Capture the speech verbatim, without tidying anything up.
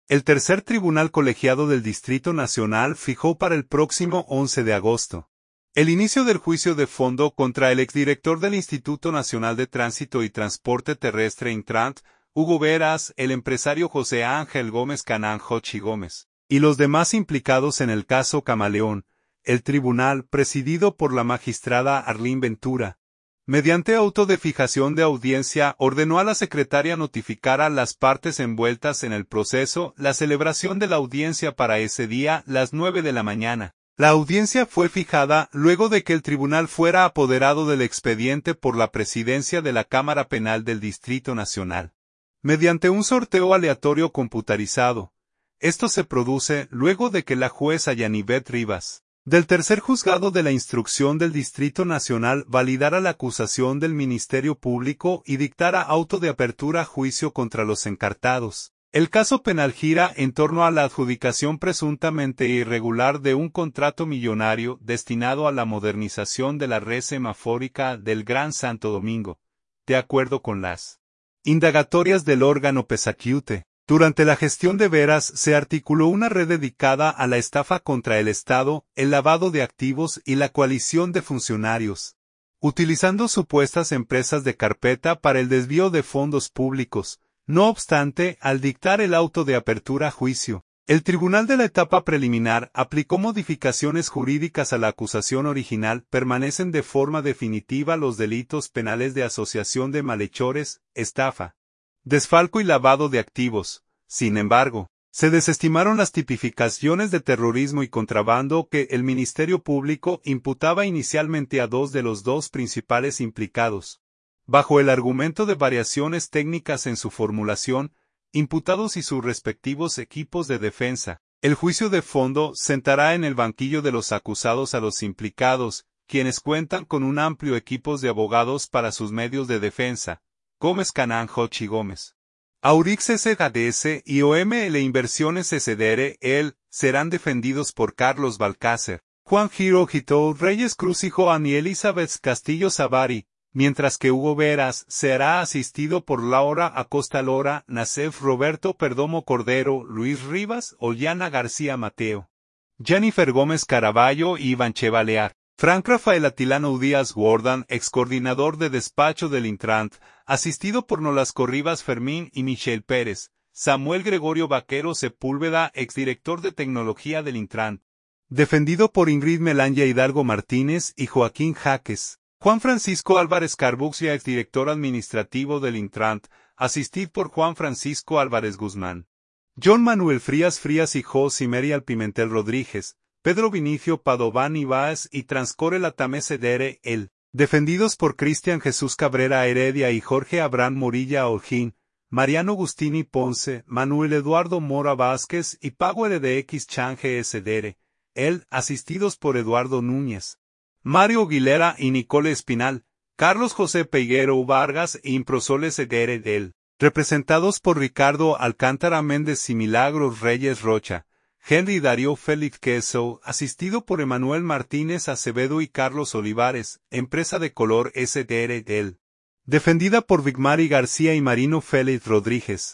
El tercer tribunal colegiado del Distrito Nacional fijó para el próximo once de agosto el inicio del juicio de fondo contra el exdirector del Instituto Nacional de Tránsito y Transporte Terrestre Intrant, Hugo Veras, el empresario José Ángel Gómez Canán Jochi Gómez, y los demás implicados en el caso Camaleón. El tribunal, presidido por la magistrada Arlín Ventura, mediante auto de fijación de audiencia, ordenó a la secretaria notificar a las partes envueltas en el proceso la celebración de la audiencia para ese día, las nueve de la mañana. La audiencia fue fijada luego de que el tribunal fuera apoderado del expediente por la presidencia de la Cámara Penal del Distrito Nacional, mediante un sorteo aleatorio computarizado. Esto se produce luego de que la jueza Yanivet Rivas, del tercer juzgado de la instrucción del Distrito Nacional, validara la acusación del Ministerio Público y dictara auto de apertura a juicio contra los encartados. El caso penal gira en torno a la adjudicación presuntamente irregular de un contrato millonario destinado a la modernización de la red semafórica del Gran Santo Domingo, de acuerdo con las indagatorias del órgano Pesacute. Durante la gestión de Veras se articuló una red dedicada a la estafa contra el Estado, el lavado de activos y la coalición de funcionarios, utilizando supuestas empresas de carpeta para el desvío de fondos públicos. No obstante, al dictar el auto de apertura a juicio, el tribunal de la etapa preliminar aplicó modificaciones jurídicas a la acusación original. Permanecen de forma definitiva los delitos penales de asociación de malhechores, estafa, desfalco y lavado de activos. Sin embargo, se desestimaron las tipificaciones de terrorismo y contrabando que el Ministerio Público imputaba inicialmente a dos de los dos principales implicados, bajo el argumento de variaciones técnicas en su formulación, imputados y sus respectivos equipos de defensa. El juicio de fondo sentará en el banquillo de los acusados a los implicados, quienes cuentan con un amplio equipo de abogados para sus medios de defensa. Gómez Canán Jochi Gómez, Aurix S A D S y O M L Inversiones S D R L serán defendidos por Carlos Balcácer, Juan Giro Gito Reyes Cruz y Joan y Elizabeth Castillo Zavari, mientras que Hugo Veras será asistido por Laura Acosta Lora, Nacef Roberto Perdomo Cordero, Luis Rivas, Ollana García Mateo, Jennifer Gómez Caraballo y Iván Chevalear. Frank Rafael Atilano Díaz Gordon, excoordinador de despacho del Intrant, asistido por Nolasco Rivas Fermín y Michelle Pérez. Samuel Gregorio Vaquero Sepúlveda, exdirector de tecnología del Intrant, defendido por Ingrid Melanya Hidalgo Martínez y Joaquín Jaques. Juan Francisco Álvarez Carbuxia, exdirector administrativo del Intrant, asistido por Juan Francisco Álvarez Guzmán, John Manuel Frías Frías y José Merial Pimentel Rodríguez, Pedro Vinicio Padován Ibáez y Transcore Latam S D R L, defendidos por Cristian Jesús Cabrera Heredia y Jorge Abraham Morilla Holguín, Mariano Agustini Ponce, Manuel Eduardo Mora Vázquez y Pago L D X Change S D R L, asistidos por Eduardo Núñez, Mario Aguilera y Nicole Espinal, Carlos José Peiguero Vargas e Improsol S D R L, representados por Ricardo Alcántara Méndez y Milagros Reyes Rocha, Henry Darío Félix Queso, asistido por Emanuel Martínez Acevedo y Carlos Olivares, empresa de color S D R L, defendida por Vigmari García y Marino Félix Rodríguez.